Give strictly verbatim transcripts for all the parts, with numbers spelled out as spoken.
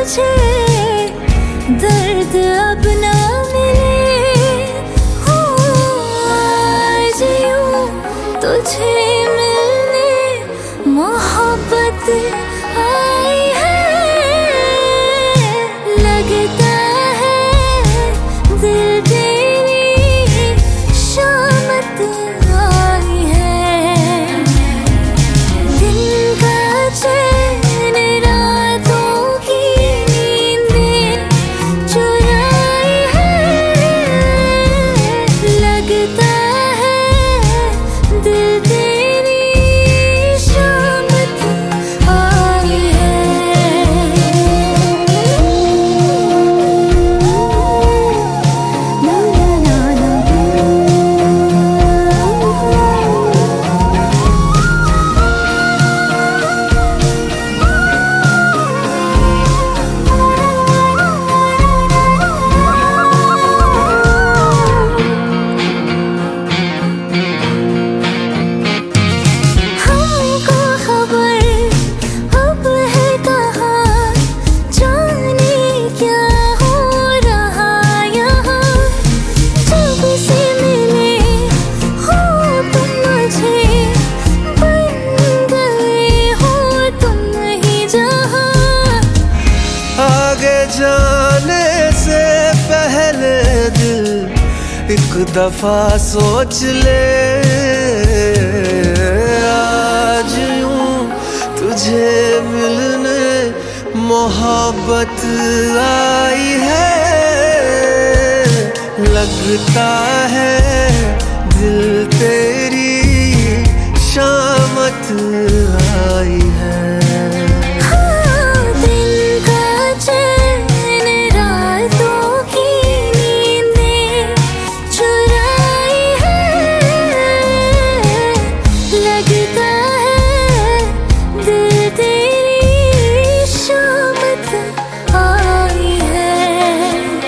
मुझे दर्द अब ना मिले हो। आज यूं तुझे मिलने मोहब्बत आई है। लगता है दिल तेरी शामत आई है। दिन का चैन रातों की नींदें चुराई है। लगता है दिल तेरी शामत आई है। ना ना ना हमको खबर अब है कहाँ, जाने क्या हो रहा यहाँ। जब से मिले हो तुम मुझे, बन गए हो तुम ही जहाँ। आगे जाने से पहले दिल एक दफा सोच ले। आज यूं तुझे मिलने मोहब्बत आई है। लगता है दिल तेरी शामत आई है। दिन का चैन रातों की नींदें चुराई है। लगता है दिल तेरी शामत आई है।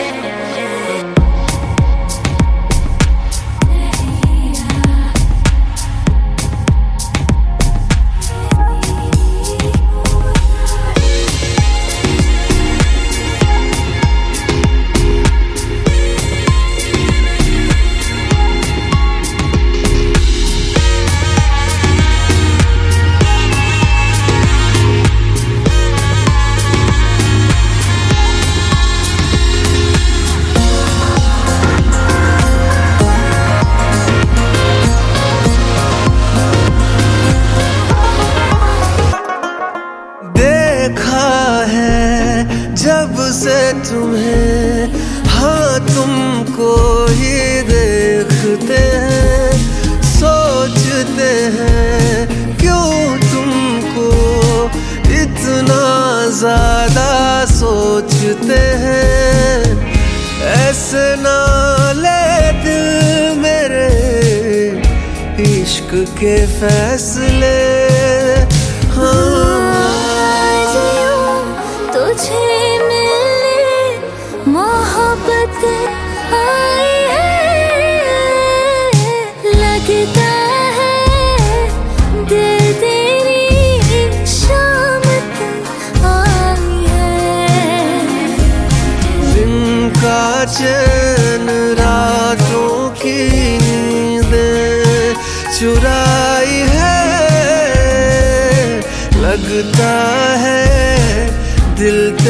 देखा है जब से तुम्हें, हाँ तुमको ही देखते हैं। सोचते हैं क्यों तुमको इतना ज्यादा सोचते हैं। ऐसे ना ले दिल मेरे इश्क के फैसले। हाँ आज यूं तुझे मिलने मोहब्बत आई है। लगता है दिल तेरी शामत आई है। दिन का चैन रातों की नींदें चुराई है। लगता है दिल